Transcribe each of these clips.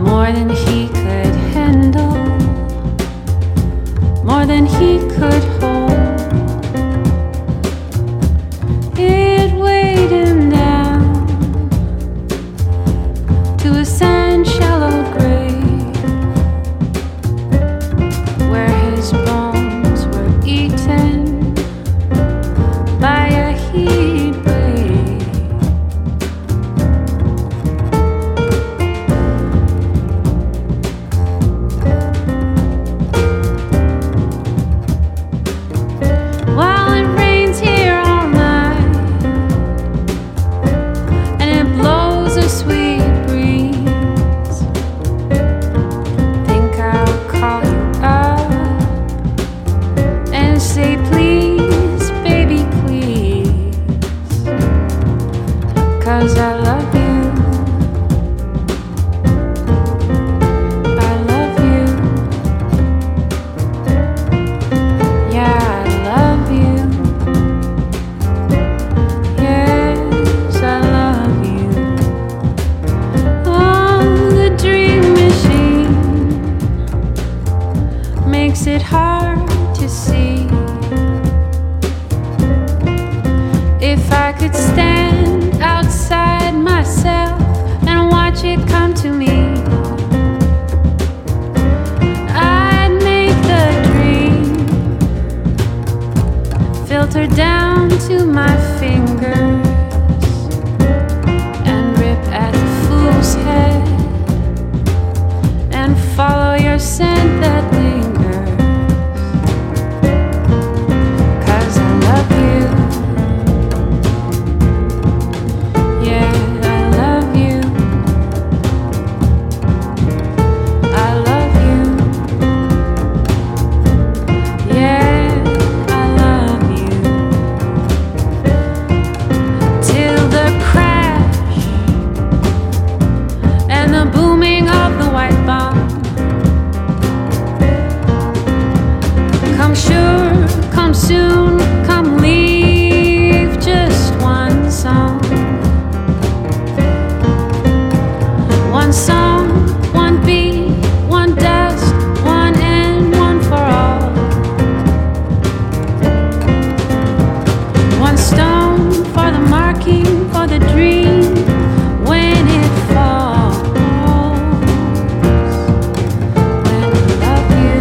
more than he could handle, more than he could hold. It weighed him down to a sand-shallowed grave, where his bones were eaten by a heat wave. While it rains here all night and it blows a sweet breeze, think I'll call you up and say, please, baby, please, 'cause I love you. I love you. Yeah, I love you. Yes, I love you. Oh, the dream machine makes it hard to see. If I could stand outside myself and watch it come to me, I'd make the dream filter down to my fingers and rip at the fool's head and follow your scent that lingers. 'Cause I love you. Yeah, I love you. I love you. Yeah, I love you. Till the crash and the booming of the white bomb come sure, come soon, come leave just one song. One song, one beat, one dust, one end, one for all. One stone for the marking, for the dream when it falls. When I love you.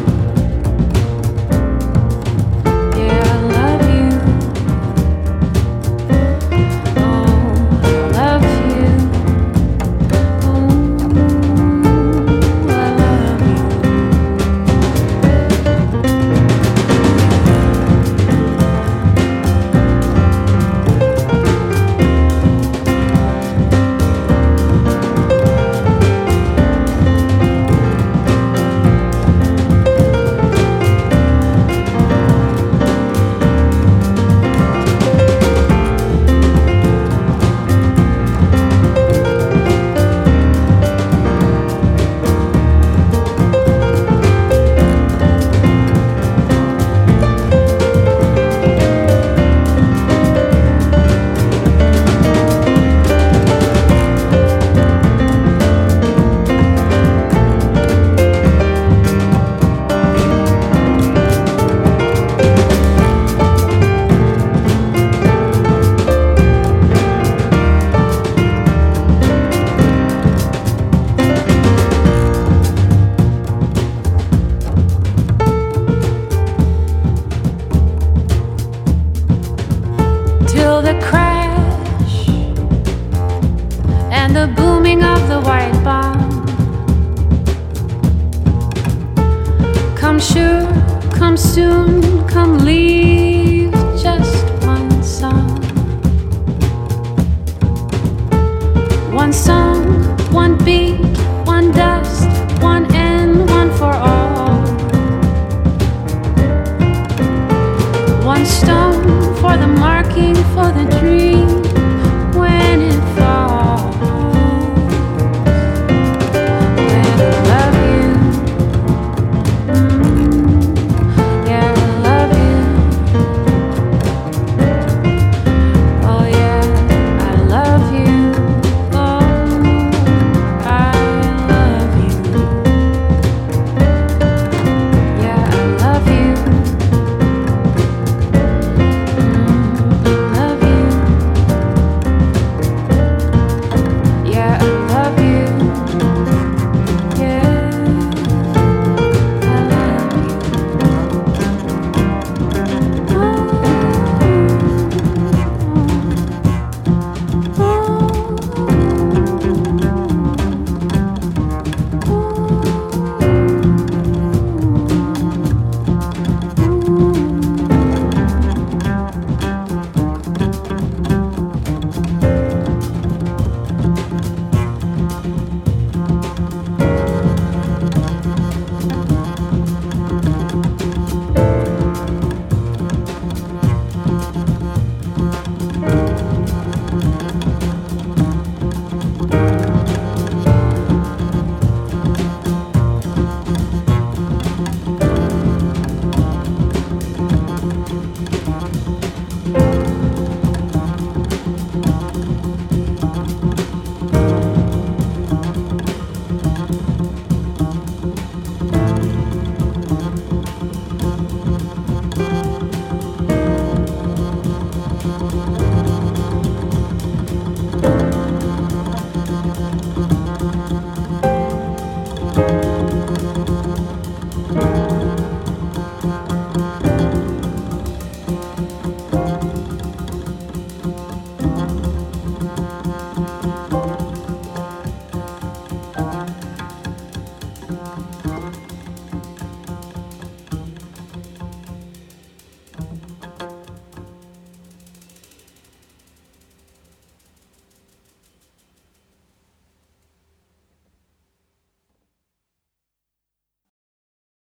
Yeah, I love you. Oh, I love you. Oh, I love you. Till the crash and the booming of the white bomb come sure, come soon, come leave just one song. One song, one beat,